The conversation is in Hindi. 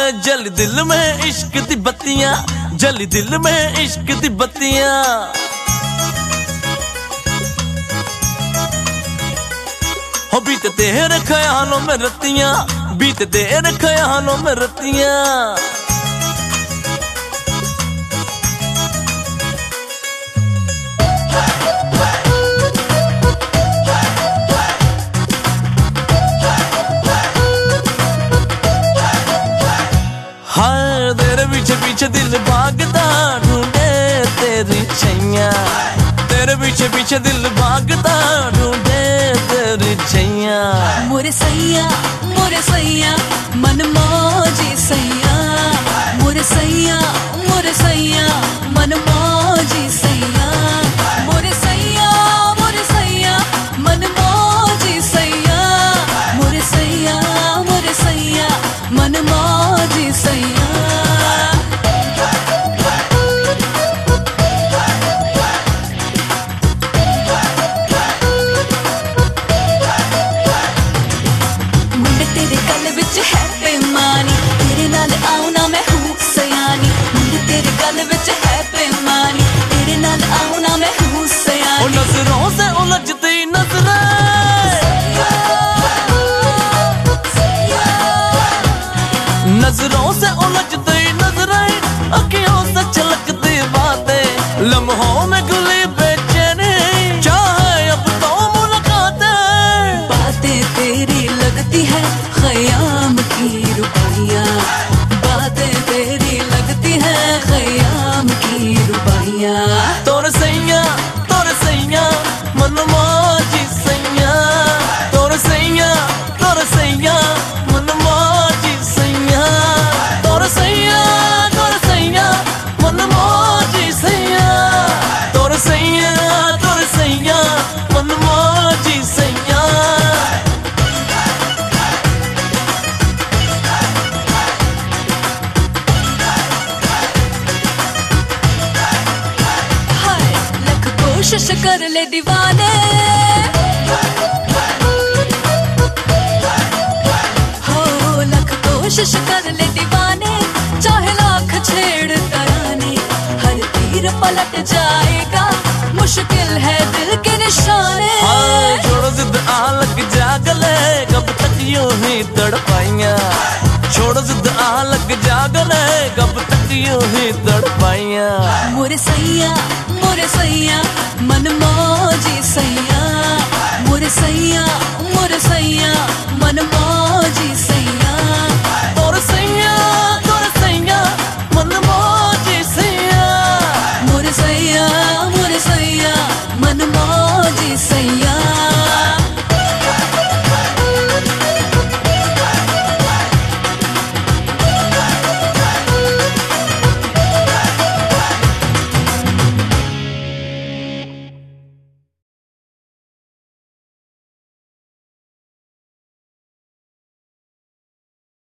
जल दिल में इश्क दी बत्तियां, जल दिल में इश्क दी बत्तियां। हो बीत तेरे ख्यालों में रतियां, बीत तेरे ख्यालों में रतियां। हाँ तेरे पीछे पीछे दिल भागता ढूंढे तेरी छैया, तेरे पीछे पीछे दिल भागता ढूंढे तेरी छैया। मोरे सैया मन मौजी सैया, मोरे सैया मन मौजी सैया, मोरे सैया मन मौजी सैया, मोरे सैया मन मौजी सैया। है बेमानी तेरे नाल आऊं ना मैं हूँ सयानी, मुंडे तेरे गल विच है बेमानी तेरे नाल आऊं ना मैं हूँ सयानी। ओ नजरों से उलझती नजरें, नजरों से उलझती नजरें, अखियों से छलकती बातें, लम्हों में गुली बेचैनी, चाहे अब तो मुलाकातें। बातें तेरी लगती है ख़याम की रुबाइयाँ, बातें तेरी लगती है ख़याम की रुबाइयाँ। तोरे सैया मन मौजी सैया, तोरे सैया मन मौजी सैया, तोरे सैया मन मौजी सैया, तोरे सैया मन मौजी सैया। कोशिश कर ले दीवाने, हो लख कोशिश कर ले दीवाने, चाहे लाख छेड़ तराने, हर तीर पलट जाएगा, मुश्किल है दिल के निशाने। छोड़ो जिद आ लग जा गले, कब तक यूं ही तड़पाइयां, छोड़ो जिद आ लग जा गले, कब तक यूं ही तड़पाइयां। मोरे सैया मन मौजी सैया, मोरे सैया मन मौजी